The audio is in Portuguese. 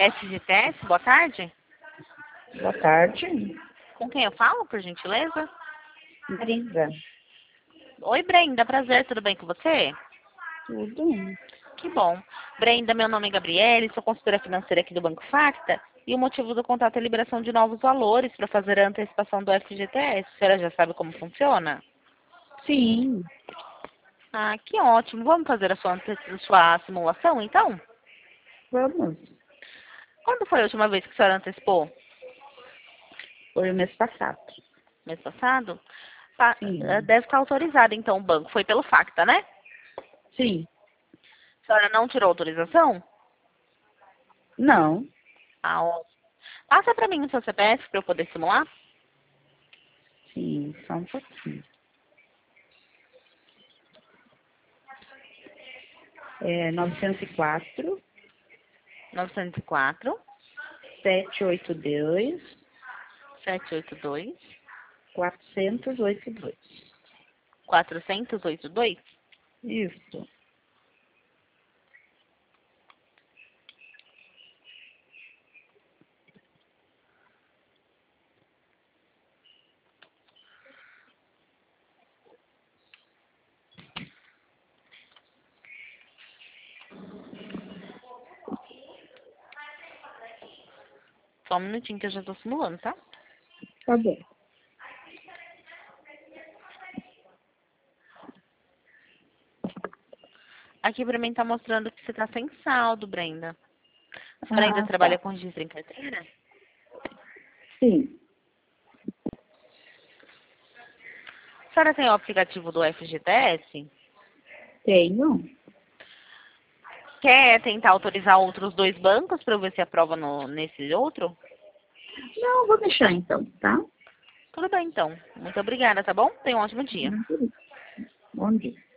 FGTS, boa tarde. Boa tarde, Com quem eu falo, por gentileza? Marisa. Oi, Brenda, prazer, tudo bem com você? Tudo? Que bom. Brenda, meu nome é Gabriele, sou consultora financeira aqui do Banco Facta e o motivo do contato é a liberação de novos valores para fazer a antecipação do FGTS. A senhora já sabe como funciona? Sim, Ah, que ótimo. Vamos fazer a sua simulação, então? vamos. Quando foi a última vez que a senhora antecipou? Foi o mês passado. Mês passado? Sim, Deve estar autorizado, então, o banco. Foi pelo Facta, né? sim. A senhora não tirou autorização? Não, Ah, ótimo. Passa para mim o seu CPF para eu poder simular. sim, só um pouquinho. É 904 904 782 782 482. 482. Isso. Só um minutinho que eu já estou simulando, tá? Tá bom. Aqui para mim tá mostrando que você tá sem saldo, Brenda. A senhora ainda Ah, trabalha tá. com registro em carteira? Sim, A senhora tem o aplicativo do FGTS? tenho. Quer tentar autorizar outros dois bancos para eu ver se aprova nesse outro? Não, vou deixar então, tá? Tudo bem, então. Muito obrigada, tá bom? Tenha um ótimo dia. Bom dia.